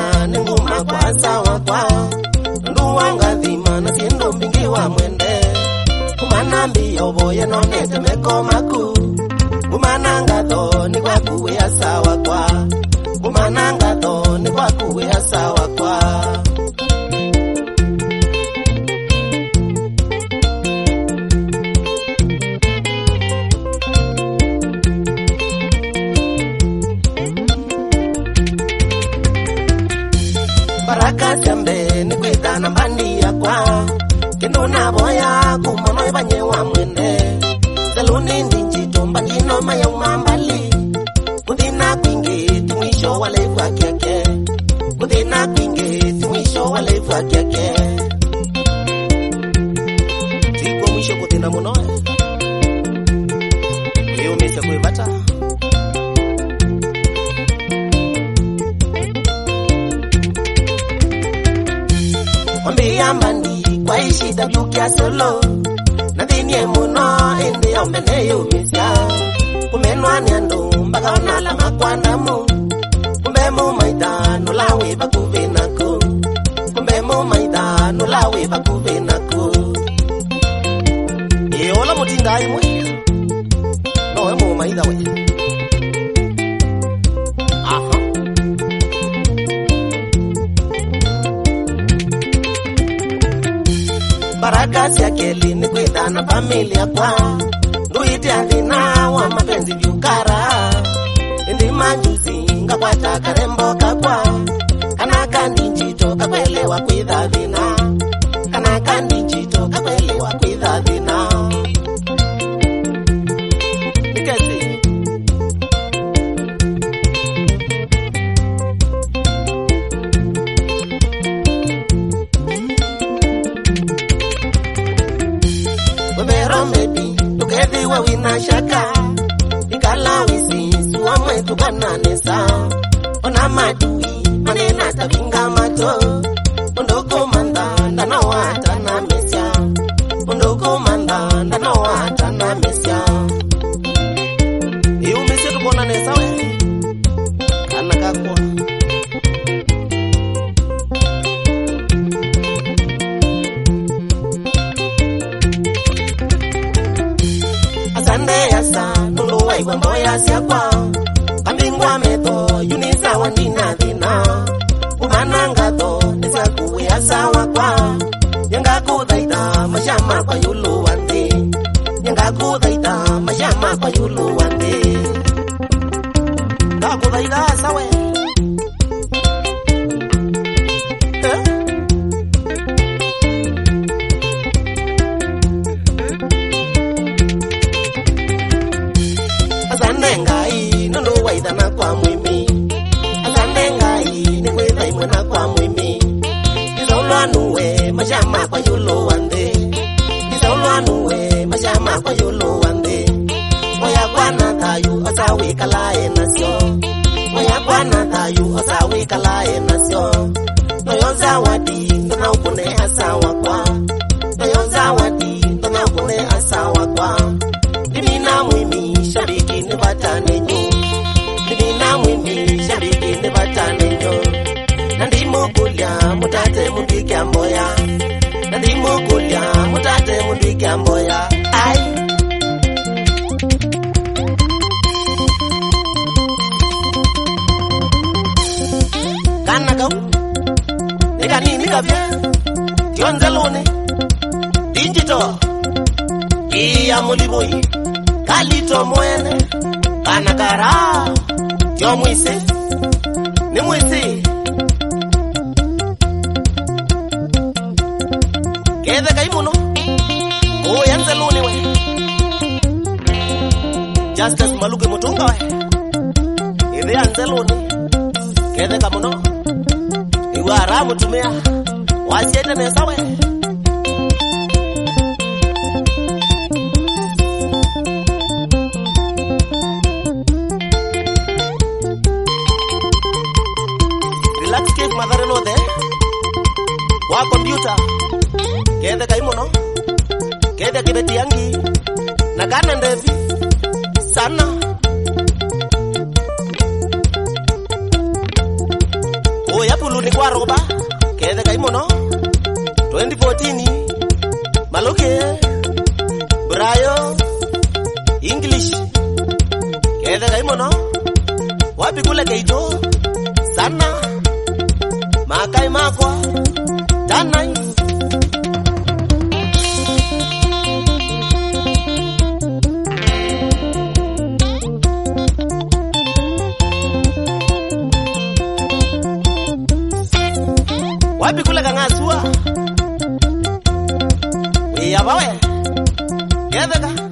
Bwana ninguma kwa sawa kwa nduwanga dhima na siendo mbingi wa mwende kumana mbiyo boye nonete meko maku kumana ngatho ni kwa kuwe ya sawa kwa kumana ngatho ni kwa kuwe ya sawa kwa baraka jambe ni kwitana mbandi ya kwa kendo na boya kumono ibanye wa mwende saluni ndinji tomba jino maya umambali kundina kwingi timwisho wale kwa kiake kundina kwingi timwisho wale kwa kiake tikwa mwisho kundina munoe iyo misa kuibata Wambia mbandi kwa ishida vyukia solo Nadhini emuno ende ya umbene yumisya Kumenwa niandu mbaga onala makwandamu Kumbemu maida nulawe bakuvenaku Kumbemu maida nulawe bakuvenaku Ola mutinga imwe No emu maida we Aha baraka siakeli ni kwitana familia kwa nduite athina wa mapenzi vyukara ndi majuzi ngakwata karembo kakwa kana kandi njito kakwelewa kwitha thina kana kandi njito kakwelewa kwitha thina ikesi maybe together we wina shaka ikala wisi suwa mwetu kananesa ona madui manena tabinga mato ondoko manda ndana wata na mesya ondoko manda ndana wata na mesya iyo mesya tukona nesa we kana kakwa Kwa moya siakwa Kambingwa meto Yunisa wandina dhina Umananga to Nisa kuwe asawa kwa Nyanga kudhaida Mashama kwa yulu wande Nyanga kudhaida Mashama kwa yulu wande Nyanga kudhaida asawe Ngai nondo waida na kwa mwimi Azande ngai ni kwitha imwe na kwa mwimi Izaulwa nuwe mashama kwa yulo wande Izaulwa nuwe mashama kwa yulo wande Moya kwa na thayu asawi kalae nasyo Moya kwa na thayu asawi kalae nasyo Noyonza wadi ndona ukune asawa kwa Noyonza wadi ndona ukune asawa kwa Dimina mwimi shabiki ni batane nyo Dimina mwimi shabiki ni batane nyo Nandimu kulia mutate mundiki amboya Nandimu kulia mutate mundiki amboya Ai Kana kau Nika nini kabia Tionzelone Digital Iya muliboi Kalito mwene Kanakara Tio mwise Ni mwise Kede kaimuno Uyanze luni we Justice maluke mutunga we Iwe yanze luni Kede kamuno Iwe haramu tumia Wasiete nesa we Madhare no de wa computer kede kaimono kede kibeti yangi na kana ndevi sana o yapu Kulu ni kwa roba Kede kai mono 2014 Maluke Brayo English Kede kai mono Wapi kule keito Sana Makai makwa Tanai Wapi kule kangasua Wea bawe Kede ka